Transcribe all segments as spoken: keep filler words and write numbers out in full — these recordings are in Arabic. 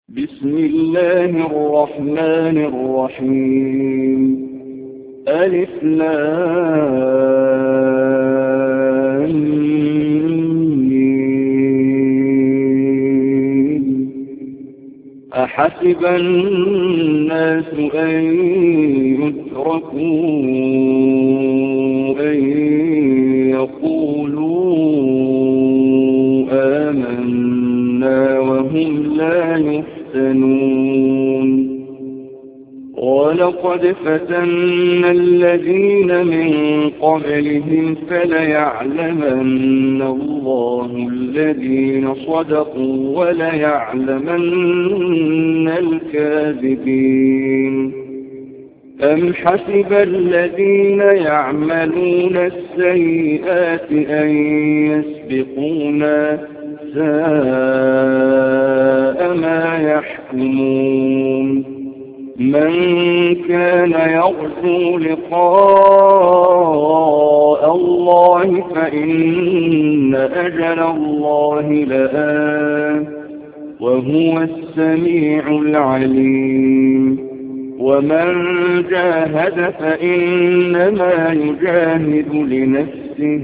بسم الله الرحمن الرحيم. ألف لام ميم. أحسب الناس أن يتركوا أن يقولوا آمنا وهم لا يفتنون. ولقد فتنا الذين من قبلهم فليعلمن الله الذين صدقوا وليعلمن الكاذبين. أم حسب الذين يعملون السيئات أن يسبقونا ساء ما يحكمون. من كان يرجو لقاء الله فإن أجل الله لآت وهو السميع العليم. ومن جاهد فإنما يجاهد لنفسه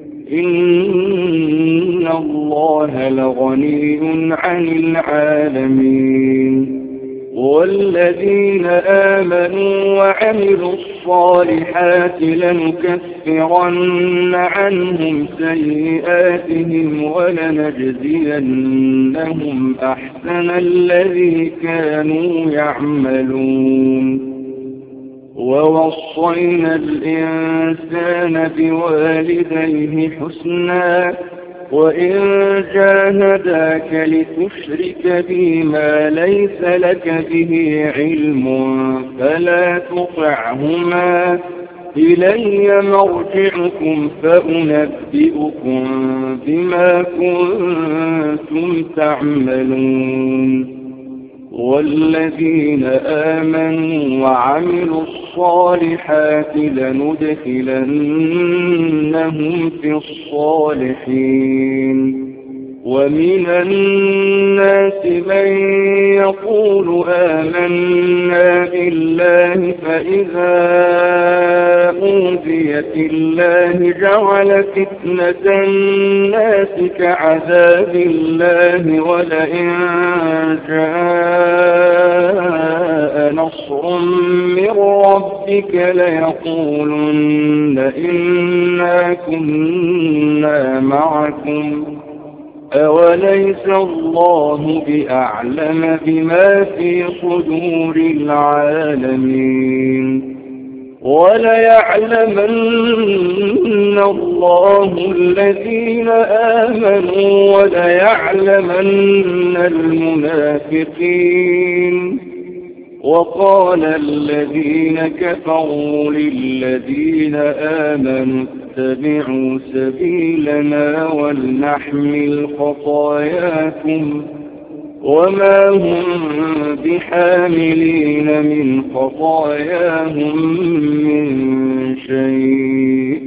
إن الله لغني عن العالمين. والذين آمنوا وعملوا الصالحات لنكفرن عنهم سيئاتهم ولنجزينهم أحسن الذي كانوا يعملون. ووصينا الإنسان بوالديه حسنا وإن جاهداك لتشرك بي ما ليس لك به علم فلا تطعهما إلي مرجعكم فأنبئكم بما كنتم تعملون. والذين آمنوا وعملوا الصالحات لندخلنهم في الصالحين. ومن الناس من يقول آمنا بالله فإذا أوذي في الله جعل فتنة الناس كعذاب الله ولئن جاء نصر من ربك ليقولن إنا كنا معكم أوليس الله بأعلم بما في صدور العالمين. وليعلمن الله الذين آمنوا وليعلمن المنافقين. وقال الذين كفروا للذين آمنوا اتبعوا سبيلنا ولنحمل خطاياكم وما هم بحاملين من خطاياهم من شيء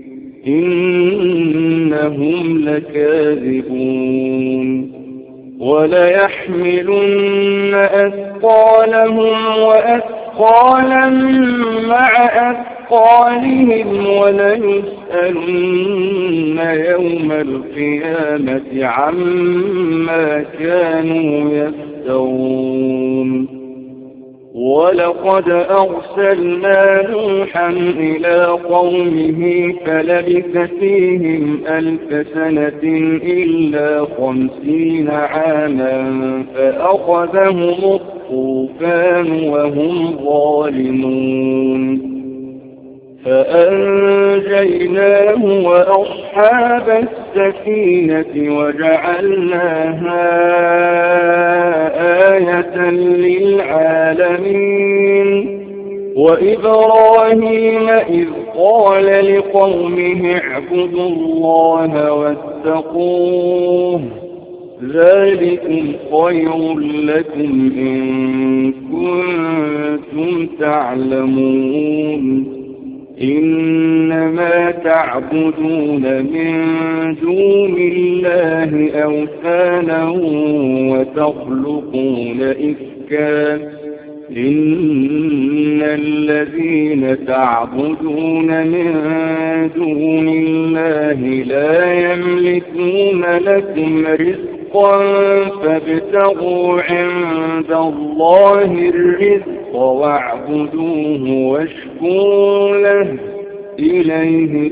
إنهم لكاذبون. وليحملن أثقالهم وأثقالا مع أثقالهم وليسألن يوم القيامة عما كانوا يفترون. ولقد أرسلنا نوحا إلى قومه فلبث فيهم ألف سنة إلا خمسين عاما فأخذهم الطوفان وهم ظالمون. فأنجيناه وأصحاب السفينة وجعلناها آية للعالمين. وإبراهيم إذ قال لقومه اعبدوا الله واتقوه ذلكم خير لكم إن كنتم تعلمون. إنما تعبدون من دون الله أوثانا وتخلقون إفكا إن الذين تعبدون من دون الله لا يملكون لكم رزقا فابتغوا عند الله الرزق واعبدوه واشكروا له إليه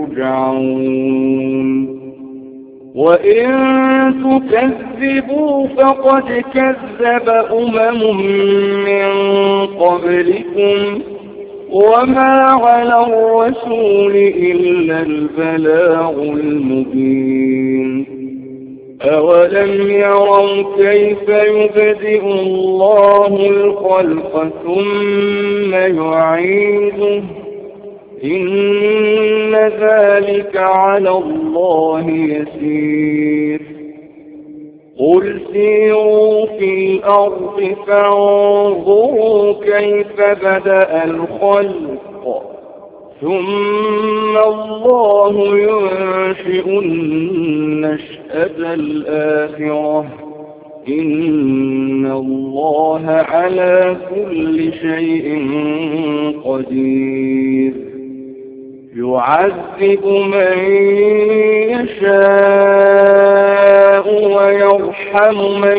ترجعون وإن تكذبوا فقد كذب أمم من قبلكم وما على الرسول إلا البلاغ المبين أولم يروا كيف يبدئ الله الخلق ثم يعيده إن ذلك على الله يسير قل سيروا في الأرض فانظروا كيف بدأ الخلق ثم الله ينشئ النشأة الآخرة إن الله على كل شيء قدير يعذب من يشاء ويرحم من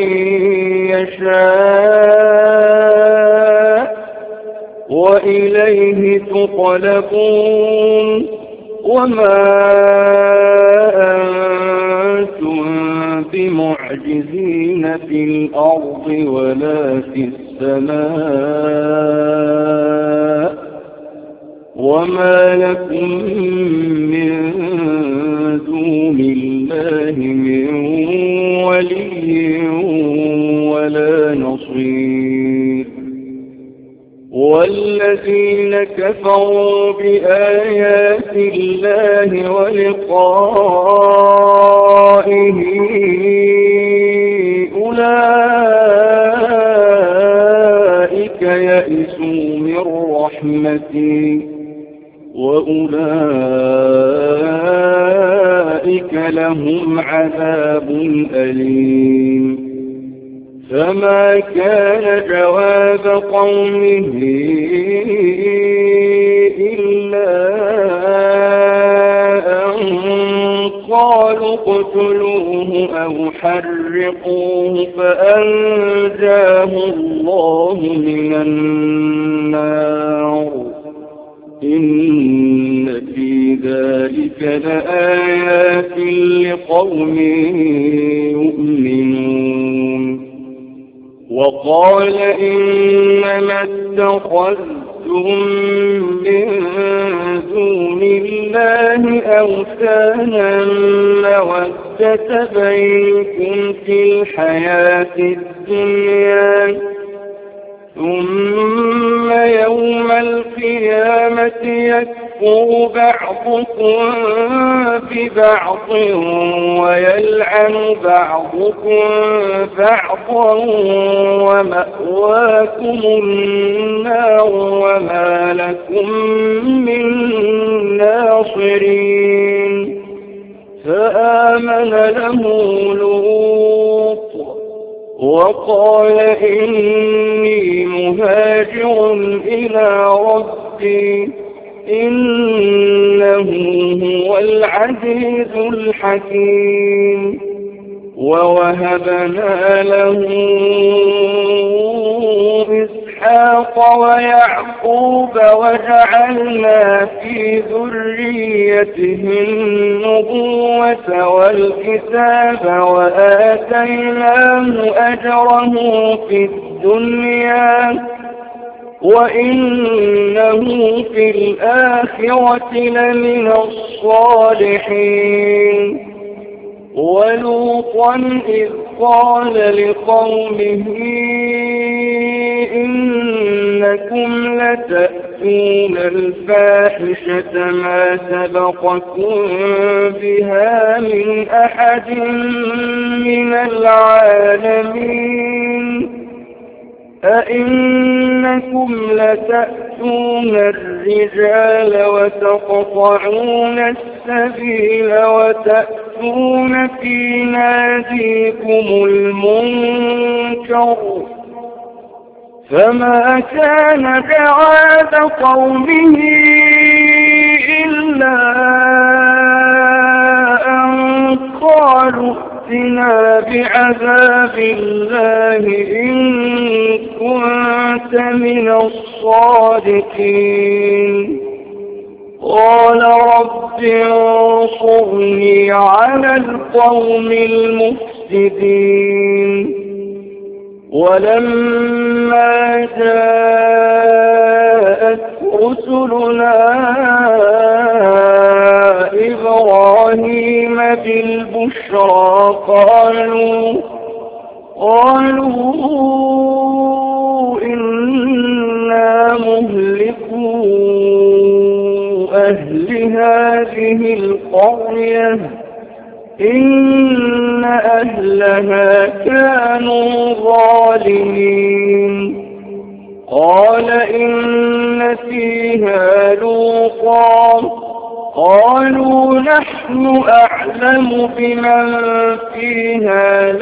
يشاء وإليه تقلبون وما أنتم بمعجزين في الأرض ولا في السماء وما لكم من دون الله من ولي ولا نصير والذين كفروا بآيات الله ولقائه أولئك يئسوا من رحمتي وأولئك لهم عذاب أليم فما كان جواب قومه إلا أن قالوا اقتلوه أو حرقوه فأنجاه الله من النار إن في ذلك لآيات لقوم يؤمنون وقال إنما اتخذتم من دون الله أوثانا مودة بينكم في الحياة الدنيا ثم يوم القيامة يكفر بعضكم ببعض ويلعن بعضكم بعضا ومأواكم النار وما لكم من ناصرين فآمن له لوط وقال إني مهاجر إلى ربي إنه هو العزيز الحكيم ووهبنا له إسحاق ويعقوب وجعلنا في ذريته النبوة والكتاب وآتيناه أجره في الدنيا وإنه في الآخرة لمن الصالحين ولوطا إذ قال لقومه إنكم لتأتون الفاحشة ما سبقكم بها من أحد من العالمين أئنكم لتأتون الرجال وتقطعون السبيل وتأتون في ناديكم المنكر فما كان جواب قومه إلا أن قالوا ائتنا بعذاب الله إن كنت من الصادقين قال رب انصرني على القوم المفسدين ولما جاءت رسلنا إبراهيم بالبشرى قالوا قالوا إنا مهلكو أهل هذه القرية إن أهلها كانوا ظالمين قال إن فيها لوطا قالوا نحن أعلم بمن فيها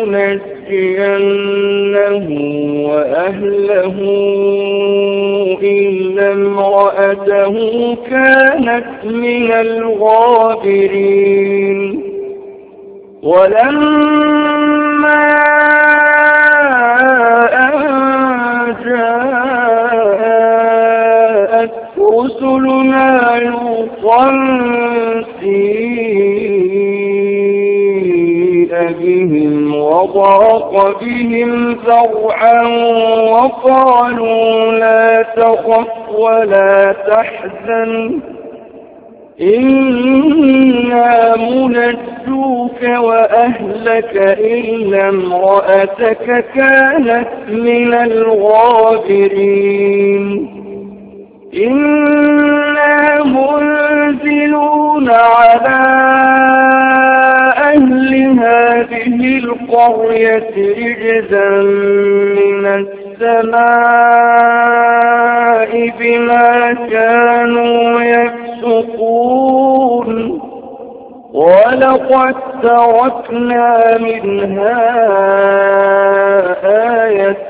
لننجينه وأهله إلا امرأته كانت من الغابرين ولما أن جاءت رسلنا لوطا سيء بهم وضاق بهم ذرعا وقالوا لا تخف ولا تحزن إنا منجوك وأهلك إلا امرأتك كانت من الغابرين إنا منزلون على أهل هذه القرية رجزا من السماء بما كانوا يفسقون ولقد تركنا منها آية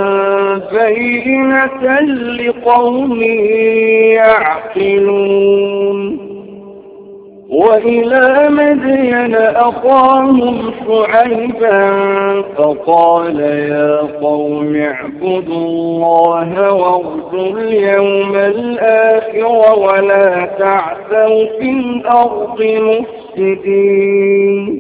بينة لقوم يعقلون وإلى مدين أخاهم شعيبا فقال يا قوم اعبدوا الله وارجوا اليوم الآخر ولا تعثوا في الأرض مفسدين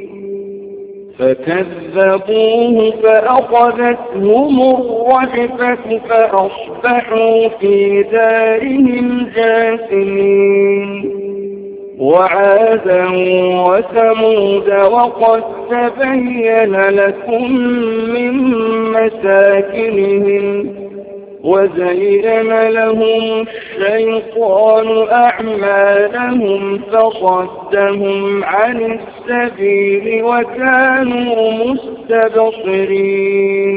فكذبوه فأخذتهم الرجفة فأصبحوا في دارهم جاثمين وعادا وثمود وقد تبين لكم من مساكنهم وزين لهم الشيطان أعمالهم فصدهم عن السبيل وكانوا مستبصرين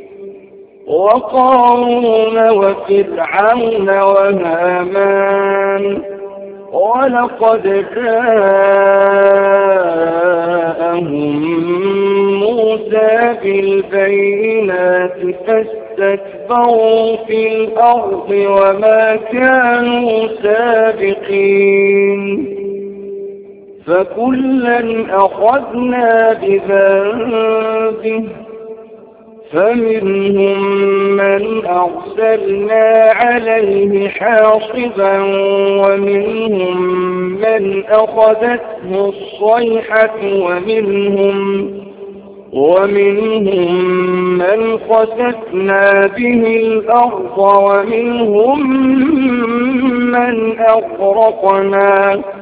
وقارون وفرعون وهامان ولقد جاءهم موسى بالبينات فاستكبروا في الأرض وما كانوا سابقين فكلا أخذنا بذنبه فمنهم من أرسلنا عليه حاصبا ومنهم من أخذته الصيحة ومنهم ومنهم من خسفنا به الأرض ومنهم من أغرقنا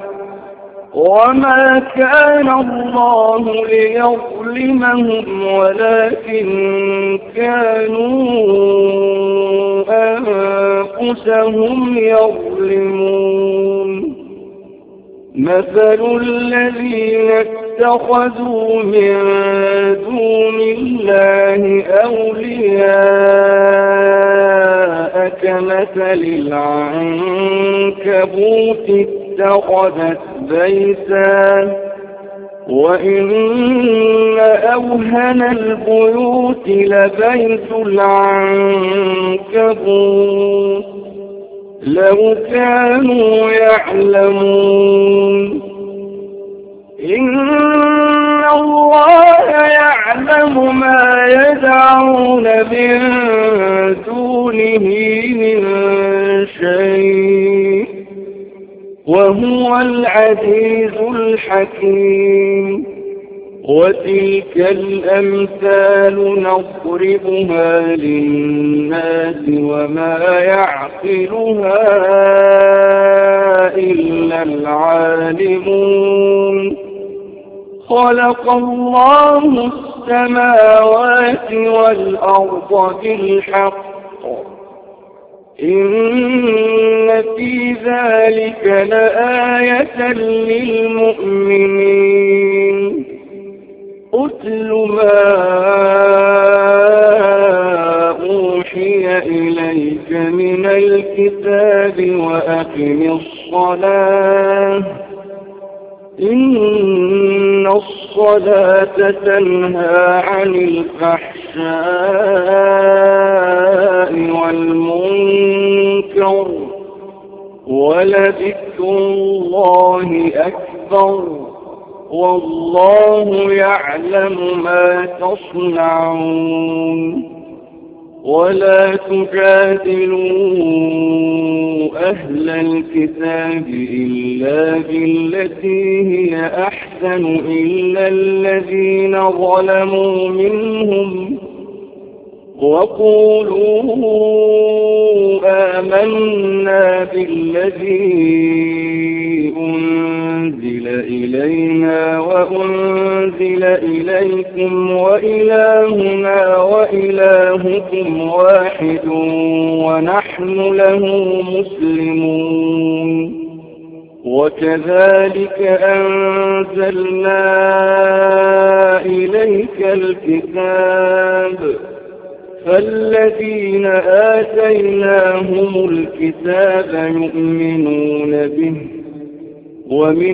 وما كان الله ليظلمهم ولكن كانوا أنفسهم يظلمون مثل الذين اتخذوا من دون الله أولياء كمثل العنكبوت اتخذت بيتا وإن أوهن البيوت لبيت العنكبوت لو كانوا يعلمون إن الله يعلم ما يدعون من دونه من شيء وهو العزيز الحكيم وتلك الأمثال نضربها للناس وما يعقلها إلا العالمون خلق الله السماوات والأرض بالحق إن في ذلك لآية للمؤمنين أتل ما أوحي إليك من الكتاب وأقم الصلاة إن الصلاة تنهى عن الفحشاء والمنكر ولذكر الله أكبر والله يعلم ما تصنعون ولا تجادلوا أهل الكتاب إلا بالتي هي أحسن إلا الذين ظلموا منهم وقولوا آمنا بالذي أنزل إلينا وأنزل إليكم وإلهنا وإلهكم واحد ونحن له مسلمون وكذلك أنزلنا إليك الكتاب فالذين آتيناهم الكتاب يؤمنون به ومن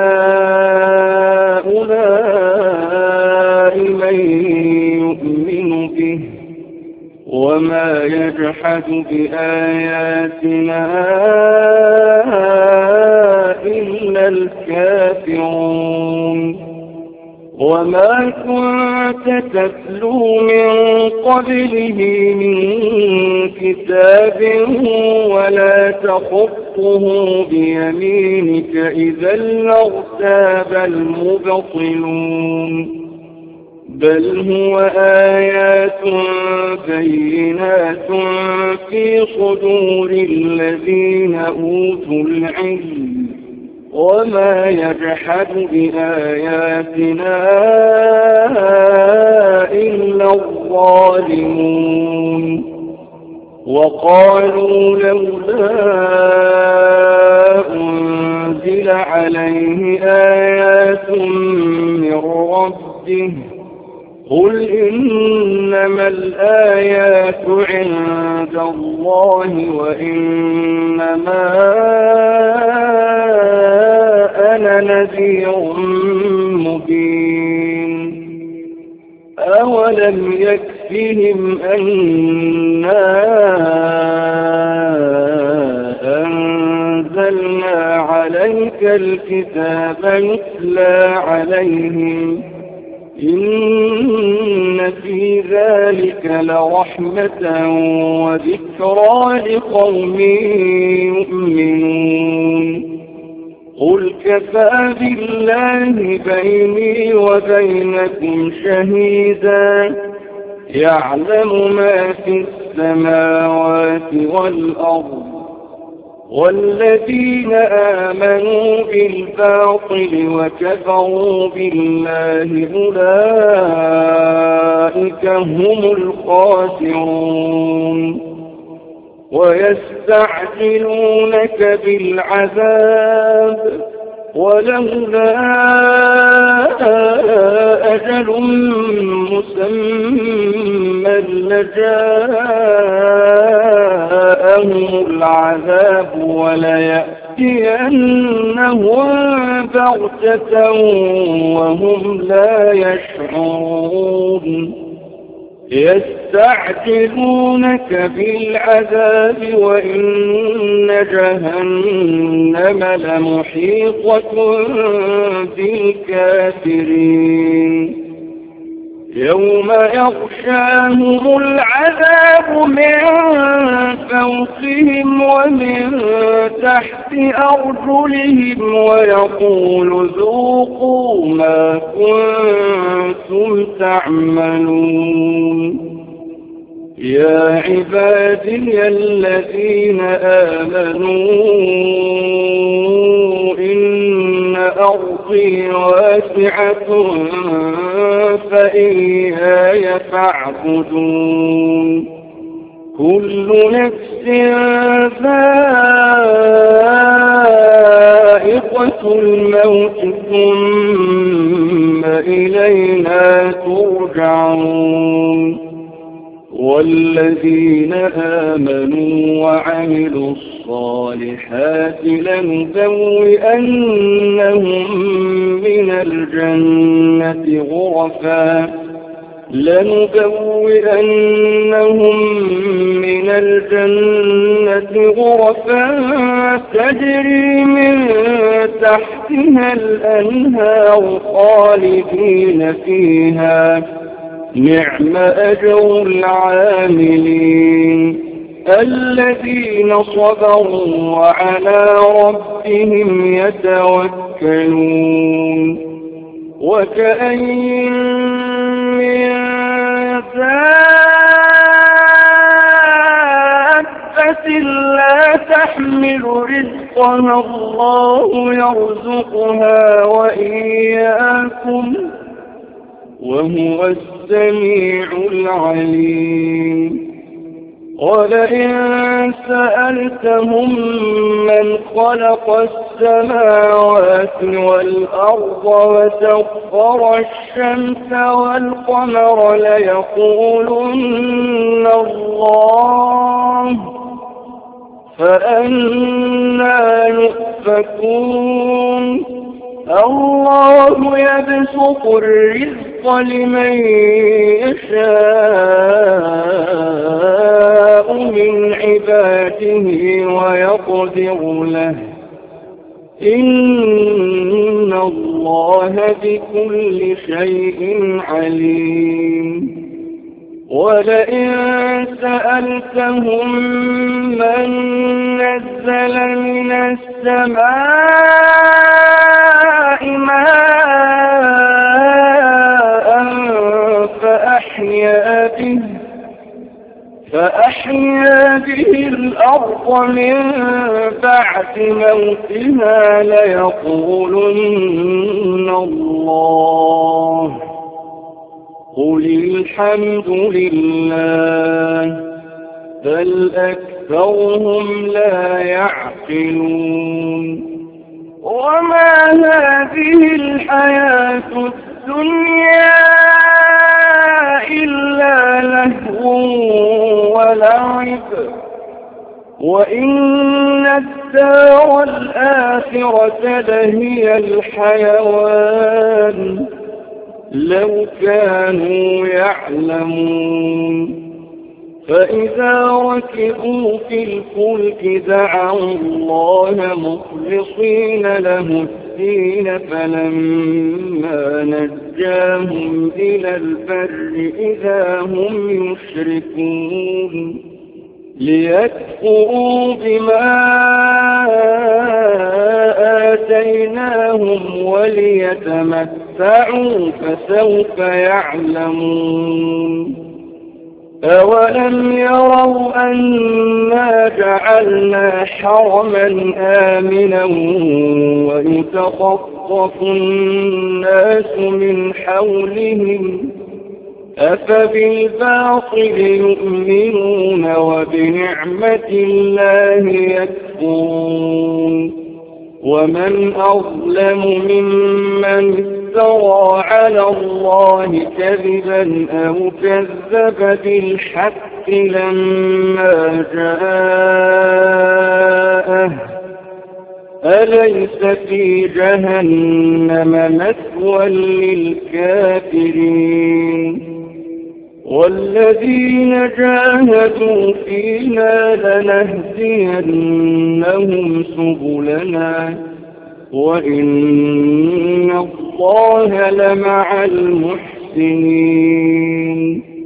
هؤلاء من يؤمن به وما يجحد بآياتنا إلا الكافرون وما كنت تتلو من قبله من كتاب ولا تخطه بيمينك إذا لارتاب المبطلون بل هو آيات بينات في صدور الذين أوتوا العلم وما يجحد بآياتنا إلا الظالمون وقالوا لولا أنزل عليه آيات من ربه قل إنما الآيات عند الله وإنما أنا نذير مبين أولم يكفهم أنا أنزلنا عليك الكتاب يتلى عليهم إن في ذلك لرحمة وذكرى لقوم يؤمنون قل كفى بالله بيني وبينكم شهيدا يعلم ما في السماوات والأرض والذين آمنوا بالباطل وكفروا بالله أولئك هم الخاسرون ويستعجلونك بالعذاب ولولا أجل مسمى لجاءهم العذاب وليأتينهم بغتة وهم لا يشعرون يستعجلونك بالعذاب وإن جهنم لمحيطة بالكافرين يوم يغشاهم العذاب من فوقهم ومن تحت أرجلهم ويقول ذوقوا ما كنتم تعملون يا عبادي الذين آمنوا إن أرضي واسعة فإياي فاعبدون كل نفس ذائقة الموت ثم إلينا ترجعون والذين آمنوا وعملوا الصالحات لنبوئنهم من الجنة غرفا لنبوئنهم من الجنة غرفا تجري من تحتها الأنهار خالدين فيها نعم أجر العاملين الذين صبروا وعلى ربهم يتوكلون وكأين من دابة لا تحمل رزقها الله يرزقها وإياكم وهو السميع العليم ولئن سألتهم من خلق السماوات والأرض وسخر الشمس والقمر ليقولن الله فأنى يؤفكون الله يبسط الرزق لمن يشاء من عباده ويقدر له إن الله بكل شيء عليم ولئن سألتهم من نزل من السماء ماء فأحيا به فأحيا به الأرض من بعد موتها ليقولن الله قل الحمد لله بل أكثرهم لا يعقلون وما هذه الحياة الدنيا إلا لهو ولعب وإن الدار الآخرة لهي الحيوان لو كانوا يعلمون فإذا ركبوا في الفلك دعوا الله مخلصين له الدين فلما نجاهم إلى البر إذا هم يشركون ليكفروا بما آتيناهم وليتمتعوا فسوف يعلمون أولم يروا أنا جعلنا حرما آمنا ويتخطف الناس من حولهم أفبالباطل يؤمنون وبنعمة الله يكفرون ومن أظلم ممن افترى على الله كذبا أو كذب بالحق لما جاءه أليس في جهنم مثوى للكافرين والذين جاهدوا فينا لنهدينهم سبلنا وإن الله لمع المحسنين